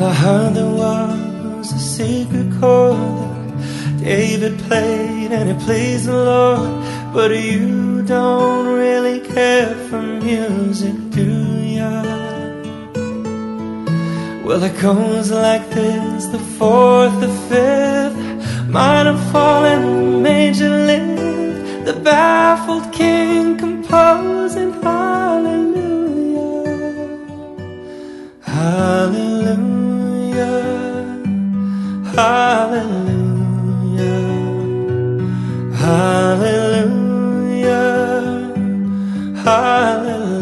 I heard there was a secret chord that David played and it pleased the Lord. But you don't really care for music, do ya? Well, it goes like this: the fourth, the fifth, minor fall and major lift, the baffled king composing hallelujah, hallelujah, hallelujah, hallelujah, hallelujah.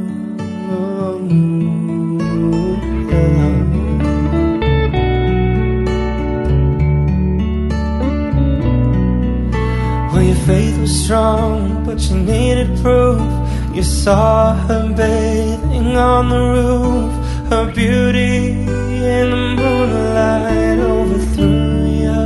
Well, your faith was strong, but you needed proof. You saw her bathing on the roof. Her beauty in the moonlight overthrew you.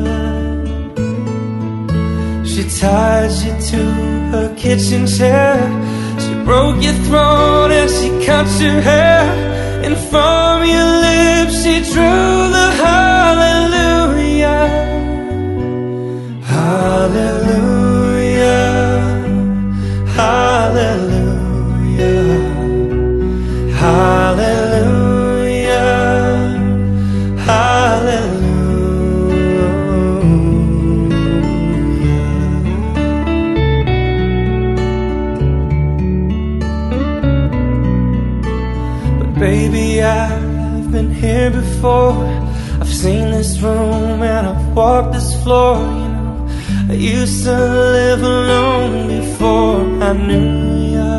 She tied you to her kitchen chair. She broke your throat and she cut your hair. And from your lips she drew the hallelujah, hallelujah, hallelujah, hallelujah, hallelujah. But baby, I've been here before. I've seen this room and I've walked this floor. You know, I used to live alone before I knew ya.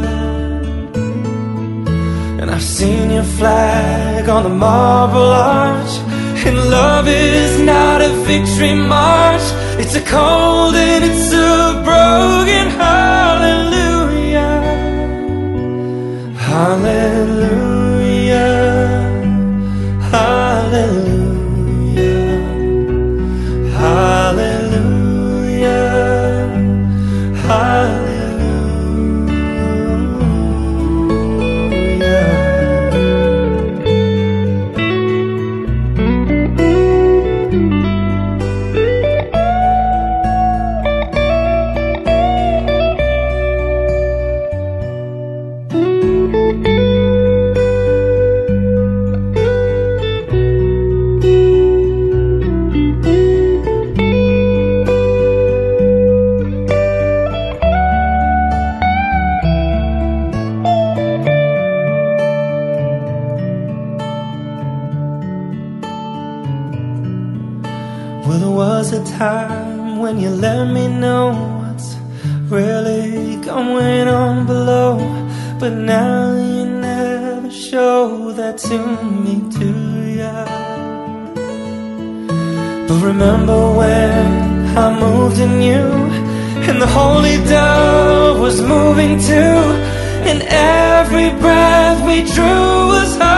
And I've seen your flag on the Marble Arch. And love is not a victory march. It's a cold and it's a broken hallelujah, hallelujah, hallelujah, hallelujah, hallelujah. Well, there was a time when you let me know what's really going on below. But now you never show that to me, do ya? But remember when I moved in you, and the holy dove was moving too, and every breath we drew was high.